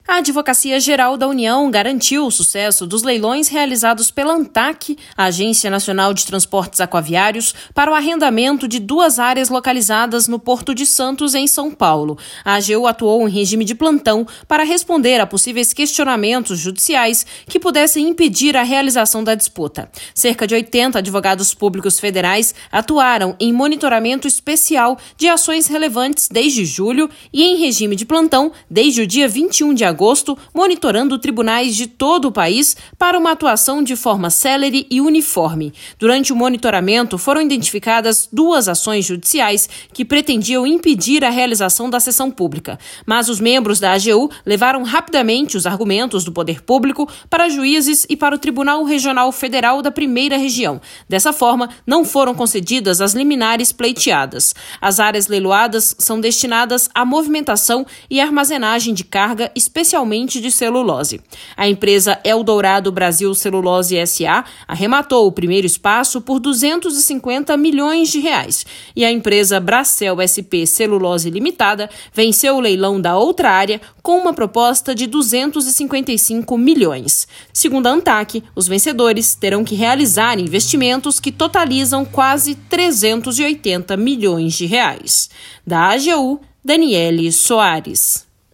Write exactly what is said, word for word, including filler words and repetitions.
A Advocacia Geral da União garantiu o sucesso dos leilões realizados pela ANTAQ, a Agência Nacional de Transportes Aquaviários, para o arrendamento de duas áreas localizadas no Porto de Santos, em São Paulo. A A G U atuou em regime de plantão para responder a possíveis questionamentos judiciais que pudessem impedir a realização da disputa. Cerca de oitenta advogados públicos federais atuaram em monitoramento especial de ações relevantes desde julho e em regime de plantão desde o dia vinte e um de agosto. agosto, monitorando tribunais de todo o país para uma atuação de forma célere e uniforme. Durante o monitoramento, foram identificadas duas ações judiciais que pretendiam impedir a realização da sessão pública. Mas os membros da A G U levaram rapidamente os argumentos do poder público para juízes e para o Tribunal Regional Federal da Primeira Região. Dessa forma, não foram concedidas as liminares pleiteadas. As áreas leiloadas são destinadas à movimentação e armazenagem de carga, especialmente de celulose. A empresa Eldorado Brasil Celulose S A arrematou o primeiro espaço por duzentos e cinquenta milhões de reais e a empresa Bracel S P Celulose Limitada venceu o leilão da outra área com uma proposta de duzentos e cinquenta e cinco milhões. Segundo a ANTAQ, os vencedores terão que realizar investimentos que totalizam quase trezentos e oitenta milhões de reais. Da A G U, Daniele Soares.